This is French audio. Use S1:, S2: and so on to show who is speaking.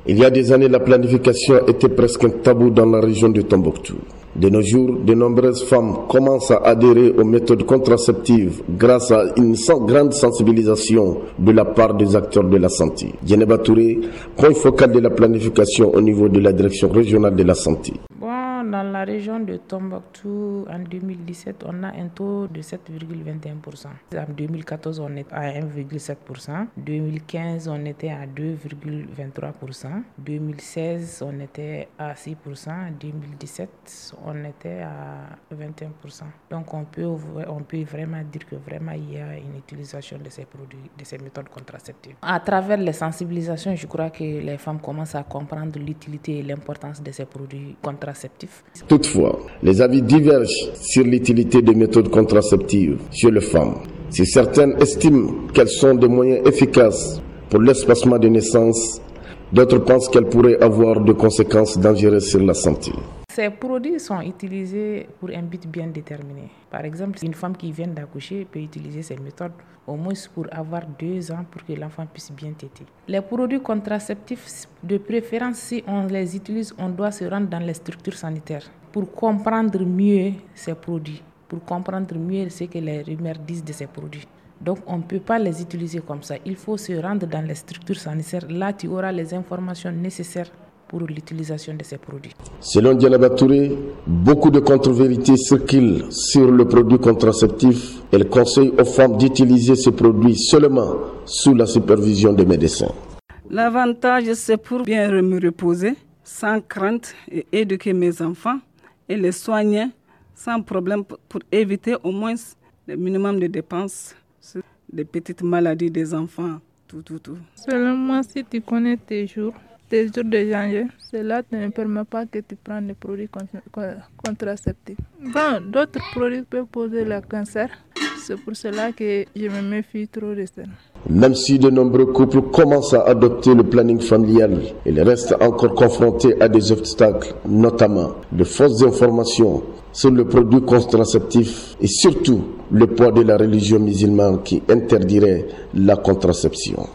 S1: Il y a des années, la planification était presque un tabou dans la région de Tombouctou. De nos jours, de nombreuses femmes commencent à adhérer aux méthodes contraceptives grâce à une grande sensibilisation de la part des acteurs de la santé. Djeneba Touré, point focal de la planification au niveau de la direction régionale de la santé.
S2: Dans la région de Tombouctou, en 2017, on a un taux de 7,21%. En 2014, on était à 1,7%. 2015, on était à 2,23%. 2016, on était à 6%. 2017, on était à 21%. Donc, on peut vraiment dire que vraiment il y a une utilisation de ces produits, de ces méthodes contraceptives. À travers les sensibilisations, je crois que les femmes commencent à comprendre l'utilité et l'importance de ces produits contraceptifs.
S1: Toutefois, les avis divergent sur l'utilité des méthodes contraceptives chez les femmes. Si certaines estiment qu'elles sont des moyens efficaces pour l'espacement des naissances, d'autres pensent qu'elles pourraient avoir des conséquences dangereuses sur la santé.
S2: Ces produits sont utilisés pour un but bien déterminé. Par exemple, une femme qui vient d'accoucher peut utiliser ces méthodes au moins pour avoir 2 ans pour que l'enfant puisse bien téter. Les produits contraceptifs, de préférence, si on les utilise, on doit se rendre dans les structures sanitaires pour comprendre mieux ces produits, pour comprendre mieux ce que les rumeurs disent de ces produits. Donc, on ne peut pas les utiliser comme ça. Il faut se rendre dans les structures sanitaires. Là, tu auras les informations nécessaires pour l'utilisation de ces produits.
S1: Selon Djeneba Touré, beaucoup de contre-vérités circulent sur le produit contraceptif. Elle conseille aux femmes d'utiliser ces produits seulement sous la supervision des médecins.
S3: L'avantage, c'est pour bien me reposer, sans crainte, et éduquer mes enfants et les soigner sans problème pour éviter au moins le minimum de dépenses, des petites maladies des enfants, tout.
S4: Seulement si tu connais tes jours de danger, cela ne permet pas que tu prennes des produits contraceptifs. Bon, d'autres produits peuvent poser le cancer. C'est pour cela que je me méfie trop de ça.
S1: Même si de nombreux couples commencent à adopter le planning familial, ils restent encore confrontés à des obstacles, notamment de fausses informations sur le produit contraceptif et surtout le poids de la religion musulmane qui interdirait la contraception.